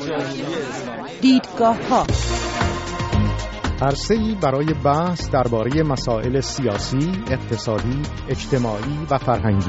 دیدگاه‌ها عرصه‌ای برای بحث درباره مسائل سیاسی، اقتصادی، اجتماعی و فرهنگی.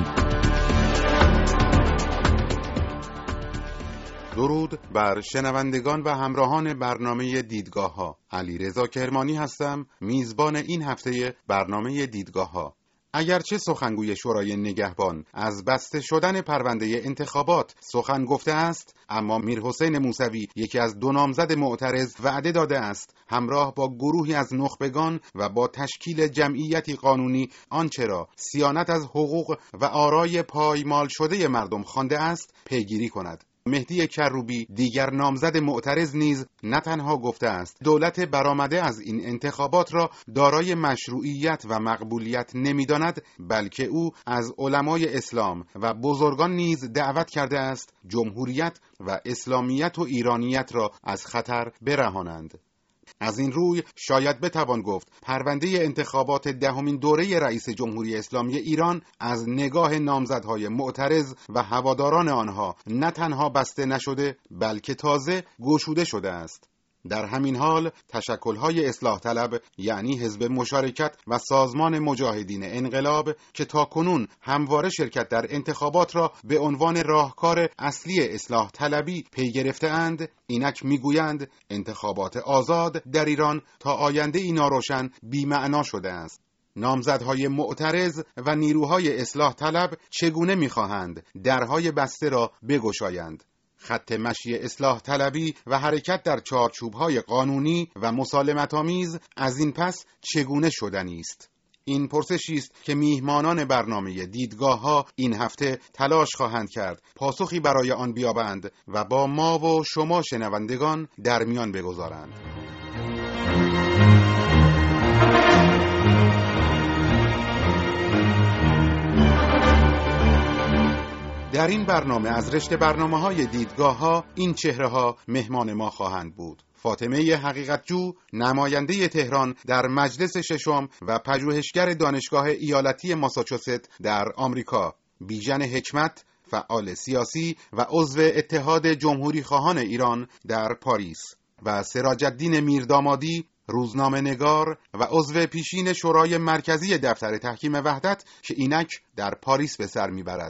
درود بر شنوندگان و همراهان برنامه دیدگاه‌ها. علیرضا کرمانی هستم، میزبان این هفته برنامه دیدگاه‌ها. اگرچه سخنگوی شورای نگهبان از بسته شدن پرونده انتخابات سخن گفته است، اما میرحسین موسوی، یکی از دو نامزد معترض، وعده داده است همراه با گروهی از نخبگان و با تشکیل جمعیتی قانونی آنچه را صیانت از حقوق و آرای پایمال شده مردم خوانده است پیگیری کند. مهدی کروبی، دیگر نامزد معترض، نیز نه تنها گفته است دولت برآمده از این انتخابات را دارای مشروعیت و مقبولیت نمی‌داند، بلکه او از علمای اسلام و بزرگان نیز دعوت کرده است جمهوریت و اسلامیت و ایرانیت را از خطر برهانند. از این روی شاید بتوان گفت پرونده انتخابات دهمین دوره رئیس جمهوری اسلامی ایران از نگاه نامزدهای معترض و هواداران آنها نه تنها بسته نشده، بلکه تازه گشوده شده است. در همین حال تشکل‌های اصلاح طلب، یعنی حزب مشارکت و سازمان مجاهدین انقلاب که تاکنون همواره شرکت در انتخابات را به عنوان راهکار اصلی اصلاح طلبی پی گرفته‌اند، اینک میگویند انتخابات آزاد در ایران تا آینده ناروشن بی‌معنا شده است. نامزدهای معترض و نیروهای اصلاح طلب چگونه می‌خواهند درهای بسته را بگشایند؟ خط مشی اصلاح طلبی و حرکت در چارچوب‌های قانونی و مسالمت‌آمیز از این پس چگونه شدنی است؟ این پرسشی است که میهمانان برنامه دیدگاه‌ها این هفته تلاش خواهند کرد پاسخی برای آن بیابند و با ما و شما شنوندگان در میان بگذارند. در این برنامه از رشته برنامه‌های دیدگاه‌ها این چهره‌ها مهمان ما خواهند بود: فاطمه حقیقت‌جو، نماینده تهران در مجلس ششم و پژوهشگر دانشگاه ایالتی ماساچوست در آمریکا، بیژن حکمت، فعال سیاسی و عضو اتحاد جمهوری خواهان ایران در پاریس، و سراج‌الدین میردامادی، روزنامه‌نگار و عضو پیشین شورای مرکزی دفتر تحکیم وحدت که اینک در پاریس به سر میبرد.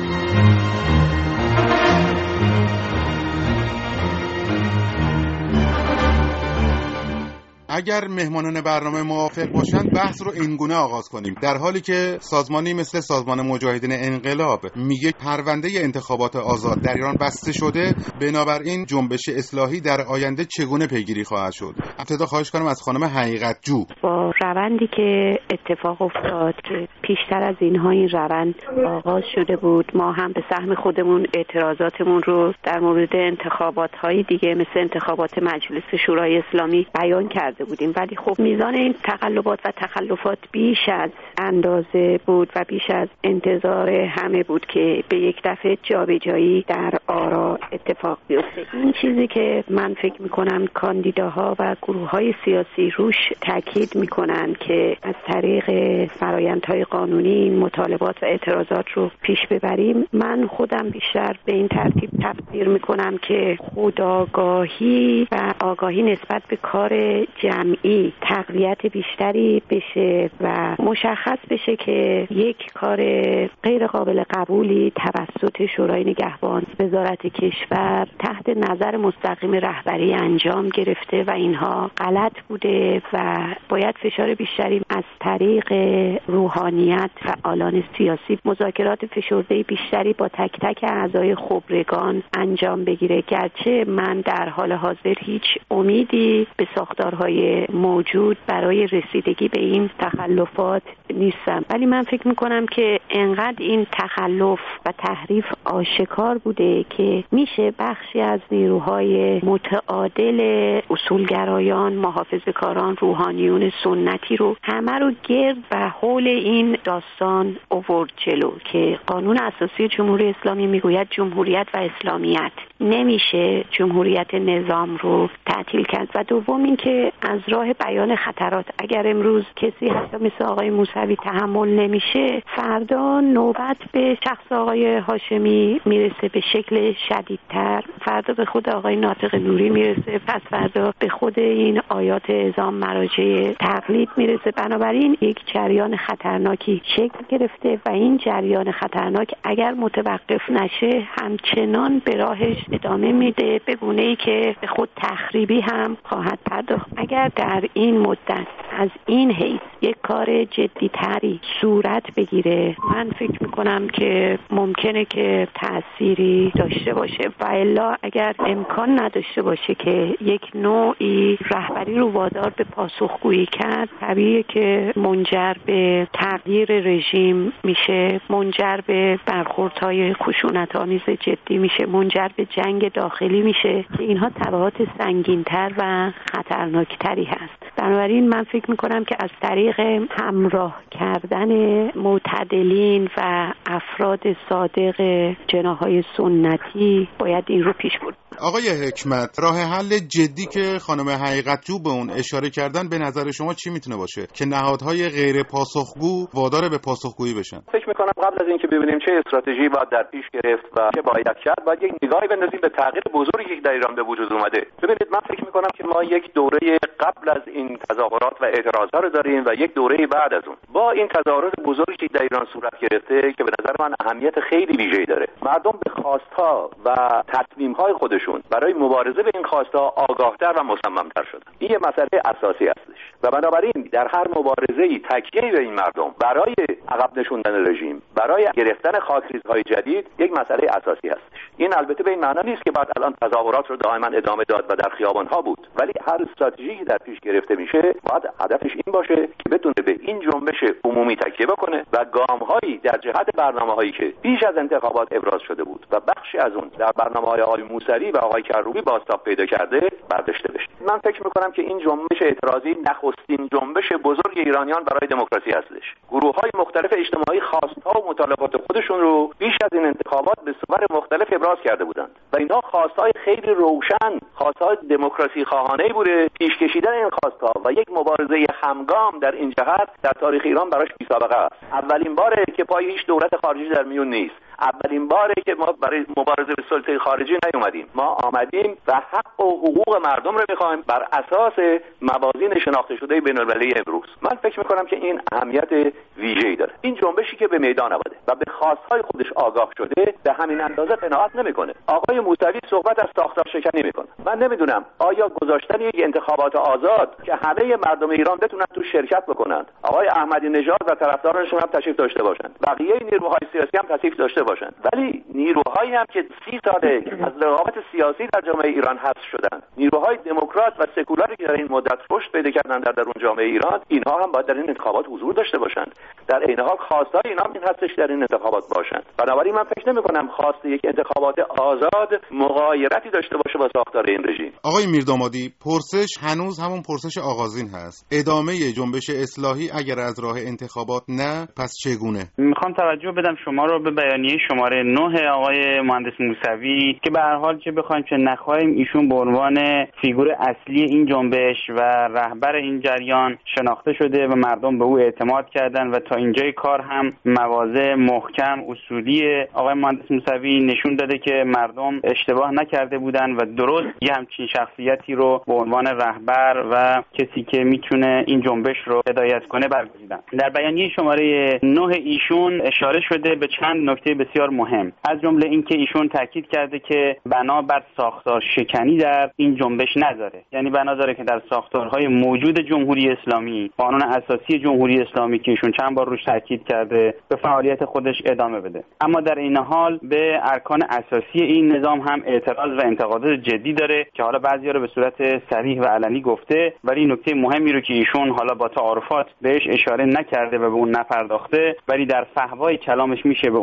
اگر مهمانان برنامه موافق باشند بحث رو اینگونه آغاز کنیم. در حالی که سازمانی مثل سازمان مجاهدین انقلاب میگه پرونده انتخابات آزاد در ایران بسته شده، بنابراین جنبش اصلاحی در آینده چگونه پیگیری خواهد شد؟ ابتدا خواهش کنم از خانم حقیقت‌جو. با روندی که اتفاق افتاد که پیشتر از اینها این روند آغاز شده بود، ما هم به سهم خودمون اعتراضاتمون رو در مورد انتخابات‌های دیگه مثل انتخابات مجلس شورای اسلامی بیان کرده بودیم، ولی خب میزان این تقلبات و تخلفات بیش از اندازه بود و بیش از انتظار همه بود که به یک دفعه جابجایی در آرا اتفاق بیفته. این چیزی که من فکر میکنم کاندیداها و گروه‌های سیاسی روش تاکید میکنن که از طریق فرآیندهای قانونی این مطالبات و اعتراضات رو پیش ببریم، من خودم بیشتر به این ترتیب تفسیر میکنم که خودآگاهی و آگاهی نسبت به کار جمعی تقویت بیشتری بشه و مشخص بشه که یک کار غیر قابل قبولی توسط شورای نگهبان وزارت کشور تحت نظر مستقیم رهبری انجام گرفته و اینها غلط بوده و باید فشار بیشتری از طریق روحانیت فعالان سیاسی، مذاکرات فشرده بیشتری با تک تک اعضای خبرگان انجام بگیره. گرچه من در حال حاضر هیچ امیدی به ساختارهای موجود برای رسیدگی به این تخلفات نیستم، ولی من فکر میکنم که انقدر این تخلف و تحریف آشکار بوده که میشه بخشی از نیروهای متعادل اصولگرایان، محافظه‌کاران، روحانیون سنتی رو همه رو گرد و حول این داستان آورد جلو که قانون اساسی جمهوری اسلامی میگوید جمهوریت و اسلامیت. نمیشه جمهوریت نظام رو تعطیل کرد. و دوم این که از راه بیان خطرات اگر امروز کسی حتی مثل آقای موسوی تحمل نمیشه، فردا نوبت به شخص آقای هاشمی میرسه به شکل شدیدتر، فردا به خود آقای ناطق نوری میرسه، پس فردا به خود این آیات اعظام مراجع تقلید میرسه. بنابراین یک جریان خطرناکی شکل گرفته و این جریان خطرناک اگر متوقف نشه همچنان به راهش ادامه میده، به گونه‌ای که به خود تخریبی هم خواهد پرداخت. اگر در این مدت از این حیث یک کار جدی‌تری صورت بگیره، من فکر میکنم که ممکنه که تأثیری داشته باشه و الا اگر امکان نداشته باشه که یک نوعی رهبری رو وادار به پاسخگویی کرد، طبیعیه که منجر به تغییر رژیم میشه، منجر به برخوردهای خشونت‌آمیز جدی میشه، منجر به جنگ داخلی میشه که اینها تبعات سنگین‌تر و خطرناکتری هست. بنابراین من فکر میکنم که از طریق همراه کردن معتدلین و افراد صادق جناح‌های سنتی باید این رو پیش برد. آقای حکمت، راه حل جدی که خانم حقیقتجو به اون اشاره کردن به نظر شما چی میتونه باشه که نهادهای غیر پاسخگو وادار به پاسخگویی بشن؟ فکر میکنم قبل از اینکه ببینیم چه استراتژی باید در پیش گرفت و چه باید کرد، باید یک نگاهی بندازیم به تغییر بزرگی که در ایران به وجود اومده. ببینید، من فکر میکنم که ما یک دوره قبل از این تظاهرات و اعتراضات رو داریم و یک دوره بعد از اون. با این تظاهرات بزرگی که در ایران صورت گرفته که به نظر من اهمیت خیلی ویژه‌ای داره، مردم به خواست‌ها و تصمیم‌های خودشون برای مبارزه به این خواست‌ها آگاه‌تر و مصمم‌تر شدن. این یه مسئله اساسی هستش و بنابراین در هر مبارزه‌ای تکیه‌ای به این مردم برای عقب نشوندن رژیم، برای گرفتن خاکریزهای جدید یک مسئله اساسی هستش. این البته به این معنی نیست که بعد الان تظاهرات رو دائما ادامه داد و در خیابان‌ها بود، ولی هر استراتژی که در پیش گرفته میشه باید هدفش این باشه که بتونه به این جنبش عمومی تکیه بکنه و گام‌هایی در جهت برنامه‌هایی که پیش از انتخابات ابراز شده بود و بخشی از اون در برنامه‌های آقای موسوی و آقای کروبی بازتاب پیدا کرده برداشته بشه. من فکر می‌کنم که این جنبش اعتراضی نخستین جنبش بزرگ ایرانیان برای دموکراسی هستش. گروه‌های مختلف اجتماعی خواست‌ها و مطالبات خودشون رو پیش از این انتخابات به صور مختلف ابراز کرده بودند و اینها خواست‌های خیلی روشن، خواست‌های دموکراسی خواهانه‌ای بوده. پیش کشیدن این خواست‌ها و یک مبارزه همگام در این جهت در تاریخ ایران براش بی‌سابقه است. اولین باره که پای هیچ دولت خارجی در میون نیست. اولین باره که ما برای مبارزه به سلطه خارجی نیومدیم. ما آمدیم و حق و حقوق مردم رو می‌خوایم بر اساس موازین شناخته شده بین‌المللی امروز. من فکر می‌کنم که این اهمیت ویژه‌ای داره. این جنبشی که به میدان آمده و به خواست‌های خودش آگاه شده به همین اندازه قناعت نمی‌کنه. آقای موسوی صحبت از ساختار شکنی می‌کنه. من نمی‌دونم آیا گذاشتن یک انتخابات آزاد که همه مردم ایران بتونن تو شرکت بکنند، آقای احمدی نژاد و طرفدارانشون هم تشریف داشته باشند، بقیه نیروهای سیاسی هم تشریف داشته باشند، ولی نیروهایی هم که 30 ساله از رقابت سیاسی در جامعه ایران حذف شدند، نیروهای دموکرات و سکولاری که در این مدت رشد پیدا کردن در درون جامعه ایران، اینها هم باید در این انتخابات حضور داشته باشند. در عین حال خواستای اینا این هستش در این انتخابات باشند. بنابراین من فکر نمی‌کنم خواست یک انتخابات آزاد مغایرتی داشته باشه با ساختار این رژیم. آقای میردامادی، پرسش هنوز همون پرسش آغازین هست. ادامه جنبش اصلاحی اگر از راه انتخابات نه، پس چگونه؟ میخوام توجه بدم شما رو به بیانیه شماره 9 آقای مهندس موسوی که به هر حال چه بخوایم چه نخواهیم ایشون به عنوان فیگور اصلی این جنبش و رهبر این جریان شناخته شده و مردم به او اعتماد کردن و تا اینجای کار هم مواضع محکم اصولی آقای مهندس موسوی نشون داده که مردم اشتباه نکرده بودن و درست یه همچین شخصیتی رو به عنوان رهبر و کسی که میتونه این جنبش رو هدایت کنه برگزیدن. در بیانیه شماره 9 ایشون اشاره شده به چند نکته بسیار مهم، از جمله اینکه ایشون تاکید کرده که بنا بر ساختار شکنی در این جنبش نداره، یعنی بنا داره که در ساختارهای موجود جمهوری اسلامی، قانون اساسی جمهوری اسلامی که ایشون چند بار روش تاکید کرده، به فعالیت خودش ادامه بده. اما در این حال به ارکان اساسی این نظام هم اعتراض و انتقادات جدی داره که حالا بعضی‌ها رو به صورت صریح و علنی گفته، ولی نکته مهمی رو که ایشون حالا با تعارفات بهش اشاره نکرده و به اون نپرداخته، ولی در فحوای کلامش میشه به اون رسید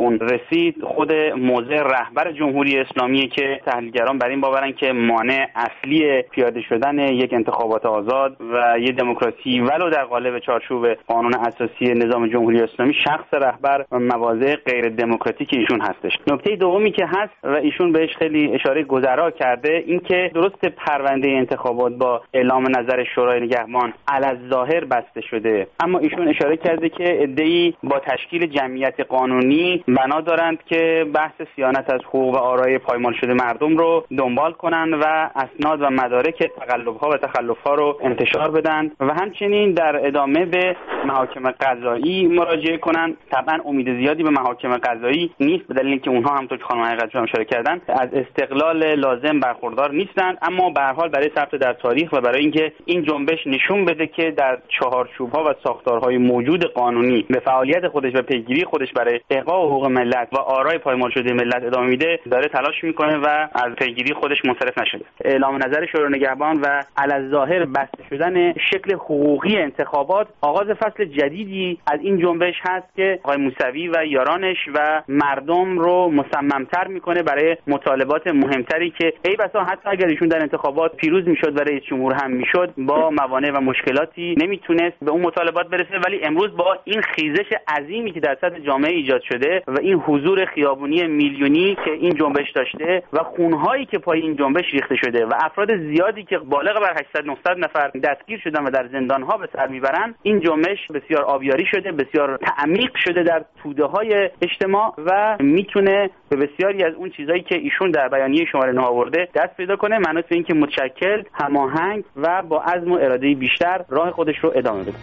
پرسید خود موضع رهبر جمهوری اسلامی که تحلیلگران بر این باورن که مانع اصلی پیاده شدن یک انتخابات آزاد و یک دموکراسی ولو در قالب چارچوب قانون اساسی نظام جمهوری اسلامی شخص رهبر و مواضع غیر دموکراتیک ایشون هستش. نکته دومی که هست و ایشون بهش خیلی اشاره گذرا کرده این که درست پرونده انتخابات با اعلام نظر شورای نگهبان علی‌الظاهر بسته شده، اما ایشون اشاره کرده که عده‌ای با تشکیل جمعیت قانونی بنا دارند که بحث صیانت از حقوق و آرای پایمال شده مردم رو دنبال کنند و اسناد و مدارک تقلب‌ها و تخلف‌ها رو انتشار بدن و همچنین در ادامه به محاکم قضایی مراجعه کنند. طبعا امید زیادی به محاکم قضایی نیست به دلیل اینکه اونها همونطور که خانم حقیقت‌جو هم اشاره کردن از استقلال لازم برخوردار نیستند، اما به هر حال برای ثبت در تاریخ و برای اینکه این جنبش نشون بده که در چهارچوب‌ها و ساختارهای موجود قانونی به فعالیت خودش و پیگیری خودش برای احقاق حقوق ملت و آرای پایمال شده ملت ادامه میده، داره تلاش میکنه و از پیگیری خودش منصرف نشده. اعلام نظر شورای نگهبان و علی‌الظاهر بسته شدن شکل حقوقی انتخابات آغاز فصل جدیدی از این جنبش هست که آقای موسوی و یارانش و مردم رو مصمم‌تر میکنه برای مطالبات مهمتری که ای بسا حتی اگر ایشون در انتخابات پیروز میشد و رئیس جمهور هم میشد با موانع و مشکلاتی نمیتونست به اون مطالبات برسه، ولی امروز با این خیزش عظیمی که در سطح جامعه ایجاد شده و این حضور خیابونی میلیونی که این جنبش داشته و خونهایی که پای این جنبش ریخته شده و افراد زیادی که بالغ بر 800-900 نفر دستگیر شدن و در زندان‌ها به سر میبرن، این جنبش بسیار آبیاری شده، بسیار تعمیق شده در توده‌های اجتماع و میتونه به بسیاری از اون چیزایی که ایشون در بیانیه شماره 9 آورده دست پیدا کنه، معنی به این که متشکل، هماهنگ و با عزم و اراده بیشتر راه خودش رو ادامه بده.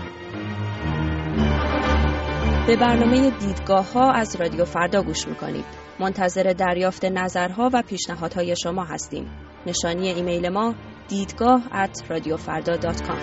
به برنامه دیدگاه‌ها از رادیو فردا گوش می‌کنید. منتظر دریافت نظرها و پیشنهادهای شما هستیم. نشانی ایمیل ما دیدگاه@radiofarda.com.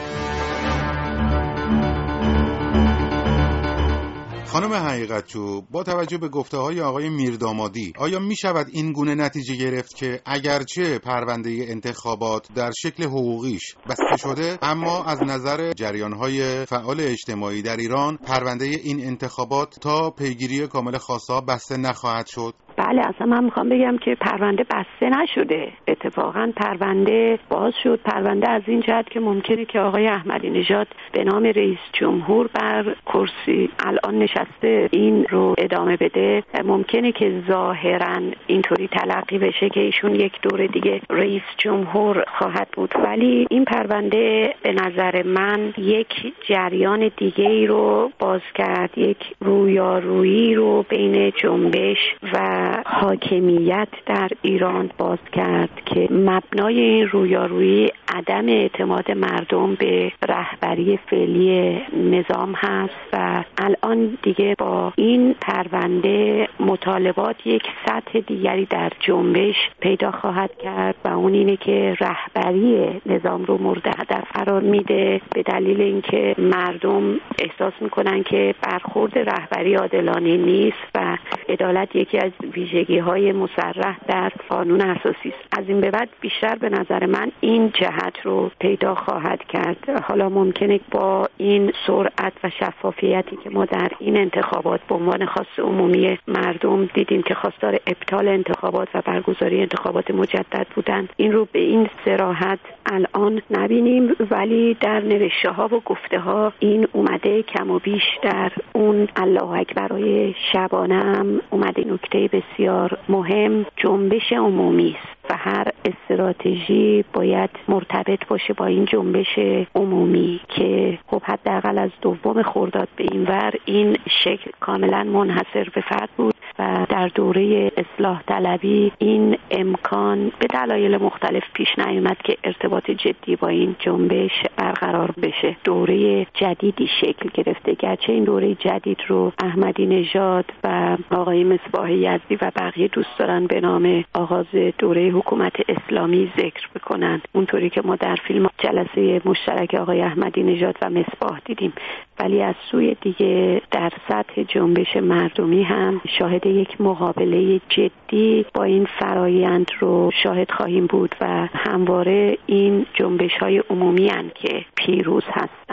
خانم حقیقت‌جو، با توجه به گفته‌های آقای میردامادی، آیا می‌شود این گونه نتیجه گرفت که اگرچه پرونده انتخابات در شکل حقوقیش بسته شده، اما از نظر جریان‌های فعال اجتماعی در ایران پرونده این انتخابات تا پیگیری کامل خواسته‌ها بسته نخواهد شد؟ بله، اصلا من میخوام بگم که پرونده بسته نشده، اتفاقا پرونده باز شد. پرونده از این جهت که ممکنه که آقای احمدی نژاد به نام رئیس جمهور بر کرسی الان نشسته این رو ادامه بده، ممکنه که ظاهرا اینطوری تلقی بشه که ایشون یک دور دیگه رئیس جمهور خواهد بود، ولی این پرونده به نظر من یک جریان دیگه ای رو باز کرد، یک رویارویی رو بین جنبش و حاکمیت در ایران باز کرد که مبنای این رویارویی عدم اعتماد مردم به رهبری فعلی نظام هست و الان دیگه با این پرونده مطالبات یک سطح دیگری در جنبش پیدا خواهد کرد و اون اینه که رهبری نظام رو مورد هدف قرار میده به دلیل اینکه مردم احساس میکنن که برخورد رهبری عادلانه نیست و عدالت یکی از ویژگی‌های مصرح در قانون اساسی است. از این به بعد بیشتر به نظر من این جهت رو پیدا خواهد کرد. حالا ممکنه با این سرعت و شفافیتی که ما در این انتخابات به عنوان خواست عمومی مردم دیدیم که خواستار ابطال انتخابات و برگزاری انتخابات مجدد بودند، این رو به این صراحت الان نبینیم، ولی در نوشته‌ها و گفته‌ها این اومده کم و بیش. در اون الله اکبرای شبانه هم اومده نکته بسیار مهم، جنبش عمومی است و هر استراتژی باید مرتبط باشه با این جنبش عمومی که خب حداقل از 2 خرداد به این ور این شکل کاملا منحصر به فرد بود و در دوره اصلاح طلبی این امکان به دلایل مختلف پیش نیامد که ارتباط جدی با این جنبش برقرار بشه. دوره جدیدی شکل گرفته، گرچه این دوره جدید رو احمدی نژاد و آقای مصباح یزدی و بقیه دوست دارن به نام آغاز دوره حکومت اسلامی ذکر بکنن، اونطوری که ما در فیلم جلسه مشترک آقای احمدی نژاد و مصباح دیدیم، ولی از سوی دیگه در سطح جنبش مردمی هم شاهد یک مقابله جدی با این فرایند رو شاهد خواهیم بود و همواره این جنبش‌های عمومی هستند که پیروز هستند.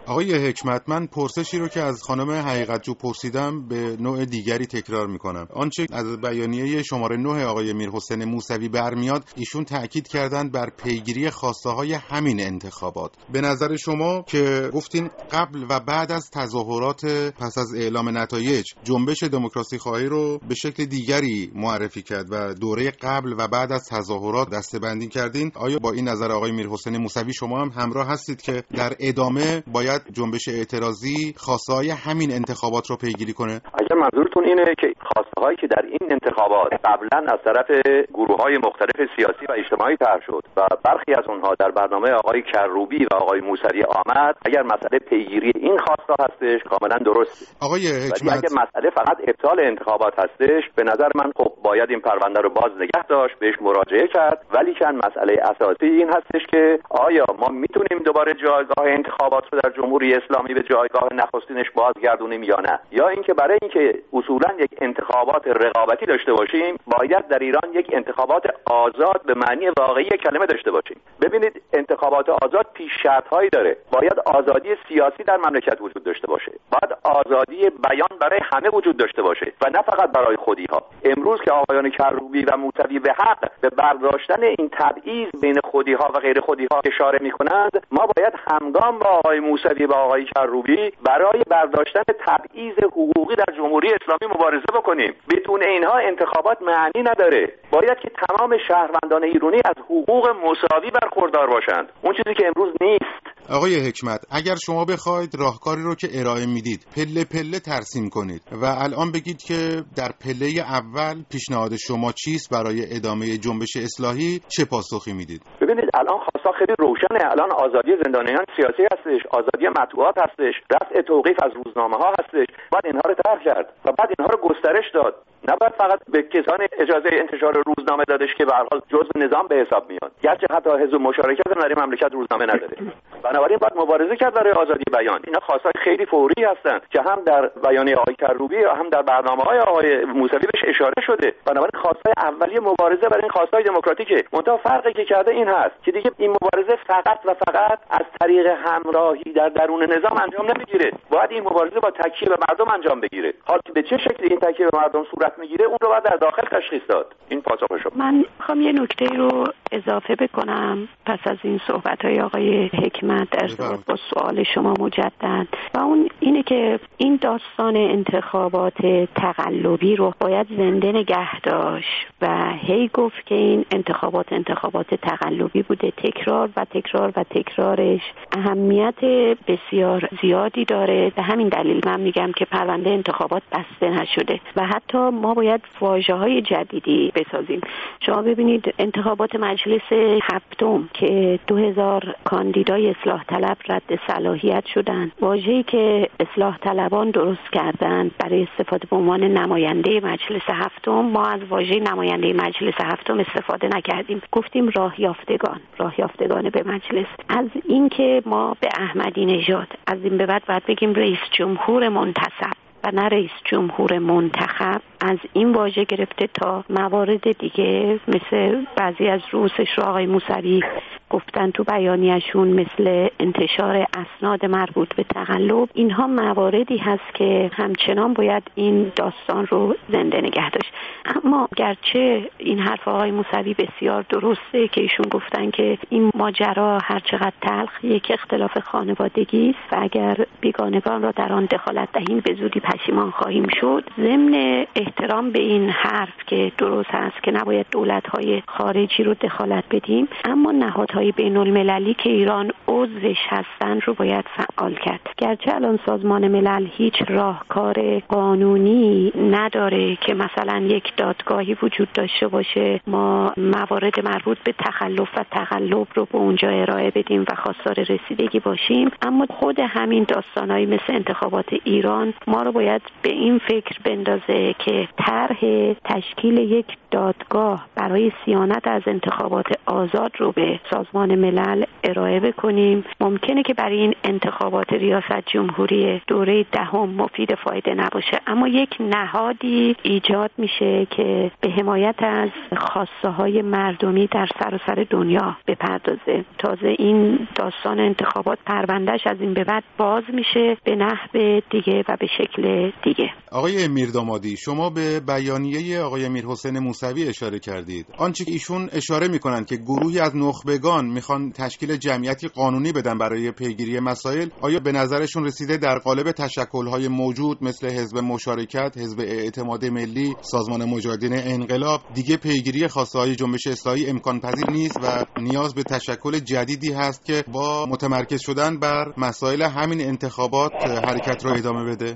آقای حکمت، من پرسشی رو که از خانم حقیقتجو پرسیدم به نوع دیگری تکرار میکنم. آنچه از بیانیه شماره 9 آقای میرحسین موسوی برمیاد، ایشون تأکید کردن بر پیگیری خواسته های همین انتخابات. به نظر شما که گفتین قبل و بعد از تظاهرات پس از اعلام نتایج جنبش دموکراسی خواهی رو به شکل دیگری معرفی کرد و دوره قبل و بعد از تظاهرات دسته‌بندی کردین، آیا با این نظر آقای میرحسین موسوی شما هم همراه هستید که در ادامه باید جنبش اعتراضی خواسته‌های همین انتخابات رو پیگیری کنه؟ اگر منظورتون اینه که خواسته‌هایی که در این انتخابات قبلا از طرف گروه‌های مختلف سیاسی و اجتماعی طرح شد و برخی از اونها در برنامه آقای کروبی و آقای موسوی آمد، اگر مسئله پیگیری این خواسته هستش کاملا درسته. آقای حکمت، اگر مسئله فقط ابطال انتخابات هستش، به نظر من خب باید این پرونده رو باز نگه داشت، بهش مراجعه کرد، ولی چند مسئله اساسی این هستش که آیا ما میتونیم دوباره جایگاه انتخابات رو در جمهوری اسلامی به جایگاه نخستینش بازگردونیم یا نه، یا اینکه برای اینکه اصولا یک انتخابات رقابتی داشته باشیم باید در ایران یک انتخابات آزاد به معنی واقعی کلمه داشته باشیم. ببینید انتخابات آزاد پیش شرط‌هایی داره. باید آزادی سیاسی در مملکت وجود داشته باشه، باید آزادی بیان برای همه وجود داشته باشه و نه فقط برای خودی‌ها. امروز که آقایان کروبی و موسوی به حق به برداشتن این تبعیض بین خودی‌ها و غیر خودی‌ها اشاره می‌کنند، ما باید همگام با آقای موسوی و آقای کروبی برای برداشتن تبعیض حقوقی در جمهوری اسلامی مبارزه بکنیم. بدون اینها انتخابات معنی نداره. باید که تمام شهروندان ایرانی از حقوق مساوی برخوردار باشند، اون چیزی که امروز نیست. آقای حکمت، اگر شما بخواید راهکاری رو که ارائه میدید پله پله ترسیم کنید و الان بگید که در پله اول پیشنهاد شما چیست برای ادامه جنبش اصلاحی، چه پاسخی میدید؟ ببینید الان خواستا خیلی روشنه. الان آزادی زندانیان سیاسی هستش، آزادی مطبوعات هستش، رفع توقیف از روزنامه‌ها هستش. بعد اینها رو طرح کرد و بعد اینها رو گسترش داد. نباید فقط به کسانی اجازه انتشار روزنامه دادش که به هر حال جزء نظام به حساب میاد، گرچه حتی حزب مشارکت در این مملکت روزنامه نداره. بنابراین باید مبارزه کرد برای آزادی بیان. اینا خواستای خیلی فوری هستند که هم در بیانیه آقای کروبی و هم در برنامه‌های آقای موسوی بهش اشاره شده. بنابراین خواستای اولیه مبارزه برای این خواستای دموکراتیکه. منتها فرقی که کرده این هست که دیگه این مبارزه فقط و فقط از طریق همراهی در درون نظام انجام نمیگیره. باید این مبارزه با تکیه به مردم انجام بگیره. حالا به چه شکلی این تکیه به مردم صورت میگیره اون رو باید در داخل تشخیص داد. این پاسخ شما. من میخوام یه نکته رو اضافه بکنم پس از این صحبت‌های آقای حکمت در ارتباط با سوال شما مجدد، و اون اینه که این داستان انتخابات تقلبی رو باید زنده نگه داشت و هی گفت که این انتخابات تقلبی بوده. تکرار و تکرار و تکرارش اهمیت بسیار زیادی داره. به همین دلیل من میگم که پرونده انتخابات بسته نشده و حتی ما باید واژه‌های جدیدی بسازیم. شما ببینید انتخابات مجلس هفتم که 2000 کاندیدای اصلاح طلب رد صلاحیت شدند، واژه‌ای که اصلاح طلبان درست کردند برای استفاده به عنوان نماینده مجلس هفتم، ما از واژه نماینده مجلس هفتم استفاده نکردیم، گفتیم راه یافتگان به مجلس. از اینکه ما به احمدی نژاد از این به بعد باید بگیم رئیس جمهور منتصب و نه رئیس جمهور منتخب، از این واژه گرفته تا موارد دیگه مثل بعضی از روسش رو آقای موسوی گفتن تو بیانیه‌شون، مثل انتشار اسناد مربوط به تقلب، اینها مواردی هست که همچنان باید این داستان رو زنده نگه داشت. اما گرچه این حرف آقای موسوی بسیار درسته که ایشون گفتن که این ماجرا هر چقدر تلخ یک اختلاف خانوادگی است و اگر بیگانگان را در آن دخالت دهیم به زودی پشیمان خواهیم شد، ضمن احترام به این حرف که درست هست که نباید دولت‌های خارجی رو دخالت بدیم، اما نهادهای بین‌المللی که ایران عضوش هستن رو باید فعال کرد. گرچه الان سازمان ملل هیچ راهکار قانونی نداره که مثلا یک دادگاهی وجود داشته باشه ما موارد مربوط به تخلف و تقلب رو به اونجا ارائه بدیم و خواستار رسیدگی باشیم، اما خود همین داستانایی مثل انتخابات ایران ما رو باید به این فکر بندازه که طرح تشکیل یک دادگاه برای صیانت از انتخابات آزاد رو به سازمان سازمان ملل ارائه بکنیم. ممکنه که برای این انتخابات ریاست جمهوری دوره دهم مفید فایده نباشه، اما یک نهادی ایجاد میشه که به حمایت از خواسته های مردمی در سراسر دنیا بپردازه. تازه این داستان انتخابات پروندهش از این به بعد باز میشه به نحو دیگه و به شکل دیگه. آقای میردامادی، شما به بیانیه آقای میرحسین موسوی اشاره کردید. آنچه که ایشون اشاره میکنند که گروهی از نخبگان میخوان تشکیل جمعیتی قانونی بدن برای پیگیری مسائل، آیا به نظرشون رسیده در قالب تشکل‌های موجود مثل حزب مشارکت، حزب اعتماد ملی، سازمان مجاهدین انقلاب دیگه پیگیری خواسته‌های جنبش اصلاحی امکان پذیر نیست و نیاز به تشکل جدیدی هست که با متمرکز شدن بر مسائل همین انتخابات حرکت رو ادامه بده؟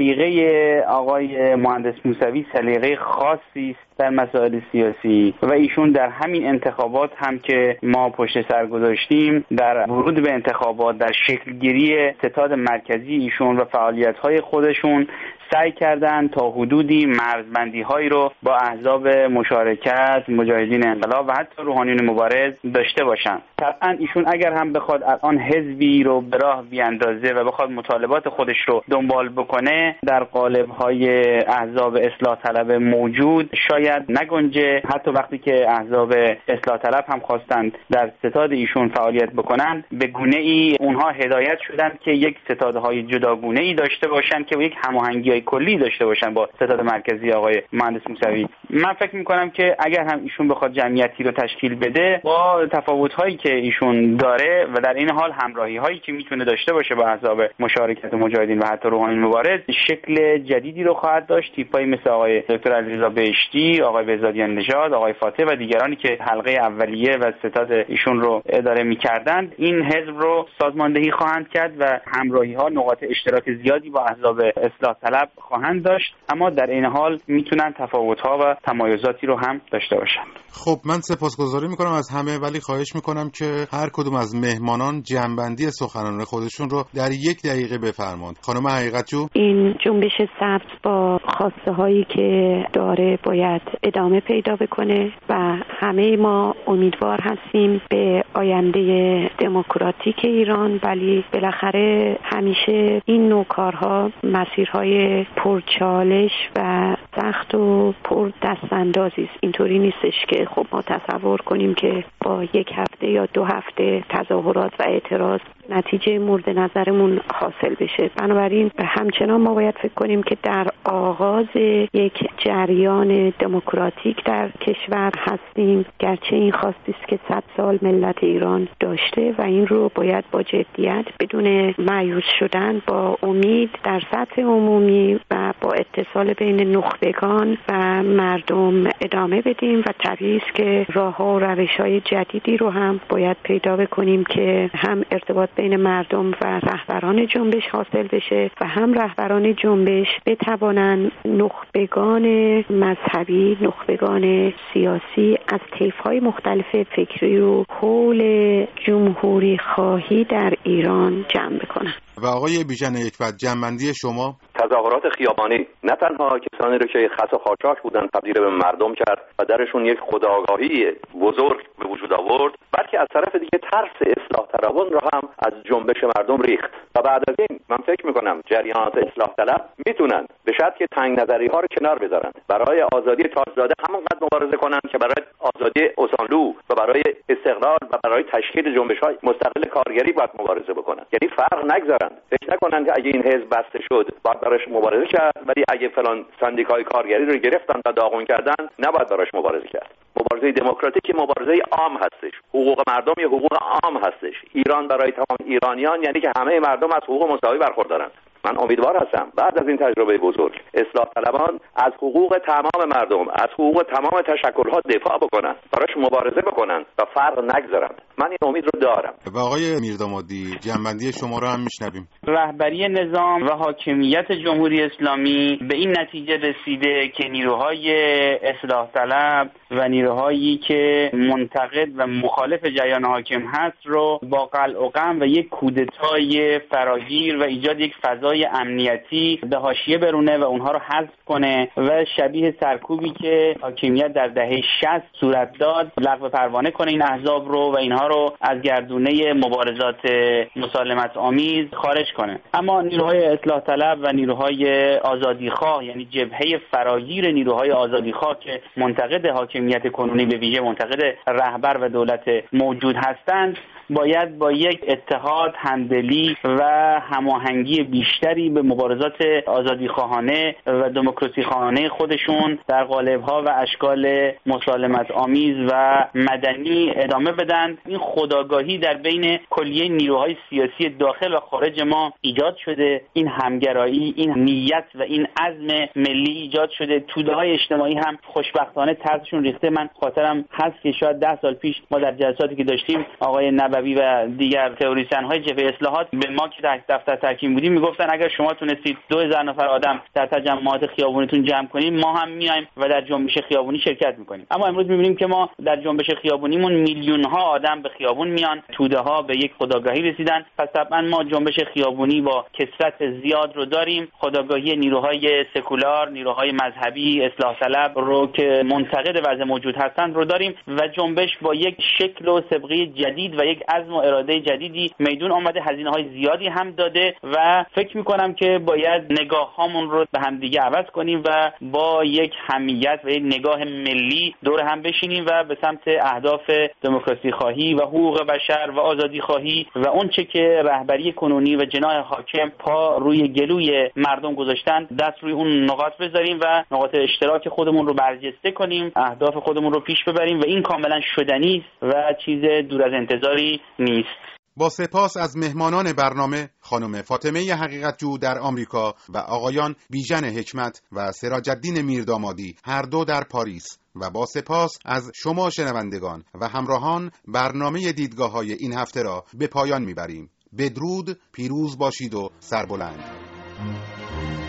سلیقه آقای مهندس موسوی سلیقه خاصی است در مسائل سیاسی و ایشون در همین انتخابات هم که ما پشت سر گذاشتیم در ورود به انتخابات، در شکلگیری ستاد مرکزی ایشون و فعالیت‌های خودشون سعی کردن تا حدودی مرزبندی‌هایی رو با احزاب مشارکت، مجاهدین انقلاب و حتی روحانیون مبارز داشته باشن. طبعا ایشون اگر هم بخواد الان حزبی رو به راه بیاندازه و بخواد مطالبات خودش رو دنبال بکنه در قالب‌های احزاب اصلاح طلب موجود شاید نگنجه. حتی وقتی که احزاب اصلاح طلب هم خواستند در ستاد ایشون فعالیت بکنن، به گونه‌ای اونها هدایت شدند که یک ستادهای جداگونه‌ای داشته باشن که یک هماهنگی کلی داشته باشن با ستاد مرکزی آقای مهندس موسوی. من فکر می‌کنم که اگر هم ایشون بخواد جمعیتی رو تشکیل بده با تفاوت‌هایی که ایشون داره و در این حال همراهی‌هایی که میتونه داشته باشه با احزاب مشارکت و مجاهدین و حتی روحانیون مبارز، شکل جدیدی رو خواهد داشت. تیپایی مثل آقای دکتر علیرضا بهشتی، آقای بهزادیان نژاد، آقای فاتح و دیگرانی که حلقه اولیه و ستاد ایشون رو اداره می‌کردند این حزب رو سازماندهی خواهند کرد و همراهی‌ها نقاط اشتراک زیادی با احزاب اصلاح طلب خواهند داشت، اما در این حال میتونن تفاوت‌ها و تمایزاتی رو هم داشته باشن. خب من سپاسگزاری میکنم از همه، ولی خواهش میکنم که هر کدوم از مهمانان جنبندی سخنان خودشون رو در 1 دقیقه بفرمایند. خانم حقیقتجو، این جنبش سبز با خواسته هایی که داره باید ادامه پیدا بکنه و همه ما امیدوار هستیم به آینده دموکراتیک ایران، ولی بالاخره همیشه این نوع کارها مسیرهای پرچالش و سخت و پر دستاندازی است. اینطوری نیستش که خب ما تصور کنیم که با 1 هفته یا 2 هفته تظاهرات و اعتراض نتیجه مورد نظرمون حاصل بشه. بنابراین همچنان ما باید فکر کنیم که در آغاز یک جریان دموکراتیک در کشور هستیم، گرچه این خواستی است که 100 سال ملت ایران داشته و این رو باید با جدیت بدون مایوس شدن با امید در سطح عمومی و با اتصال بین نخبگان و مردم ادامه بدیم و طبیعی است که راه‌ها و روش‌های جدیدی رو هم باید پیدا بکنیم که هم ارتباط بین مردم و رهبران جنبش حاصل بشه و هم رهبران جنبش بتوانند نخبگان مذهبی، نخبگان سیاسی از طیف‌های مختلف فکری رو حول جمهوری خواهی در ایران جمع بکنن. و آقای بیژن یکبد، جنبندی شما؟ تظاهرات خیابانی نه تنها کسانی رو که خس و خاشاک بودن تبدیل به مردم کرد و درشون یک خودآگاهی بزرگ به وجود آورد، بلکه از طرف دیگه ترس اصلاح طلبان رو هم از جنبش مردم ریخت. و بعد از این من فکر میکنم جریانات اصلاح طلب میتونن به شرطی که تنگ نظری ها رو کنار بذارن برای آزادی تاج‌زاده همونقدر مبارزه کنن که برای آزادی اوسانلو و برای استقلال و برای تشکیل جنبش‌های مستقل کارگری باید مبارزه بکنن. یعنی فرق نگذارن، فکر نکنن که اگه این حزب بسته شد باید براش مبارزه کرد، ولی اگه فلان سندیکای کارگری رو گرفتن و داغون کردن نباید براش مبارزه کرد. مبارزه دموکراتیک مبارزه عام هستش، حقوق مردم یه حقوق عام هستش. ایران برای تمام ایرانیان یعنی که همه مردم از حقوق مساوی برخوردارن. من امیدوار هستم بعد از این تجربه بزرگ اصلاح طلبان از حقوق تمام مردم، از حقوق تمام تشکل‌ها دفاع بکنن، براش مبارزه بکنن و فرق نگذارن. من این امید رو دارم. و آقای میردامادی، جنبندی شما رو هم میشنویم. رهبری نظام و حاکمیت جمهوری اسلامی به این نتیجه رسیده که نیروهای اصلاح طلب و نیروهایی که منتقد و مخالف جریان حاکم هست رو با قلع و قم و یک کودتای فراگیر و ایجاد یک فضای اعضای امنیتی به حاشیه برونه و اونها رو حذف کنه و شبیه سرکوبی که حاکمیت در دهه 60 صورت داد لغو پروانه کنه این احزاب رو و اینها رو از گردونه مبارزات مسالمت آمیز خارج کنه. اما نیروهای اصلاح طلب و نیروهای آزادیخواه، یعنی جبهه فراگیر نیروهای آزادیخواه که منتقد حاکمیت کنونی، به ویژه منتقد رهبر و دولت موجود هستند، باید با یک اتحاد، همدلی و هماهنگی بیشتری به مبارزات آزادیخواهانه و دموکراسی خواهانه خودشون در قالب‌ها و اشکال مسالمت آمیز و مدنی ادامه بدن. این خودآگاهی در بین کلیه نیروهای سیاسی داخل و خارج ما ایجاد شده، این همگرایی، این نیت و این عزم ملی ایجاد شده. توده‌های اجتماعی هم خوشبختانه طرزشون ریخته. من خاطرم هست که شاید 10 سال پیش ما در جلساتی که داشتیم آقای نبوی و دیگر تئوریسین‌های جبهه اصلاحات به ما که در دفتر تحکیم بودیم میگفتن اگر شما تونستید 2000 نفر آدم در تجمعات خیابونیتون جمع کنیم ما هم میایم و در جنبش خیابونی شرکت میکنیم. اما امروز میبینیم که ما در جنبش خیابونیمون میلیون‌ها آدم به خیابون میان، توده‌ها به یک خودآگاهی رسیدن. پس طبعا ما جنبش خیابونی با کثرت زیاد رو داریم، خودآگاهی نیروهای سکولار، نیروهای مذهبی، اصلاح طلب رو که منتقد وضع موجود هستند رو داریم و جنبش با یک شکل و سابقه جدید و یک عزم و اراده جدیدی میدون آمده، هزینه‌های زیادی هم داده و فکر می‌کنم که باید نگاه‌هامون رو به هم دیگه عوض کنیم و با یک حمیت و یک نگاه ملی دور هم بشینیم و به سمت اهداف دموکراسی خواهی و حقوق بشر و آزادی خواهی و اون چه که رهبری کنونی و جناح حاکم پا روی گلوی مردم گذاشتن دست روی اون نقاط بذاریم و نقاط اشتراک خودمون رو برجسته کنیم، اهداف خودمون رو پیش ببریم و این کاملا شدنی است و چیز دور از انتظاری نیست. با سپاس از مهمانان برنامه خانم فاطمه حقیقتجو در آمریکا و آقایان بیژن حکمت و سراج‌الدین میردامادی هر دو در پاریس و با سپاس از شما شنوندگان و همراهان برنامه دیدگاه‌های این هفته را به پایان میبریم. بدرود، پیروز باشید و سربلند.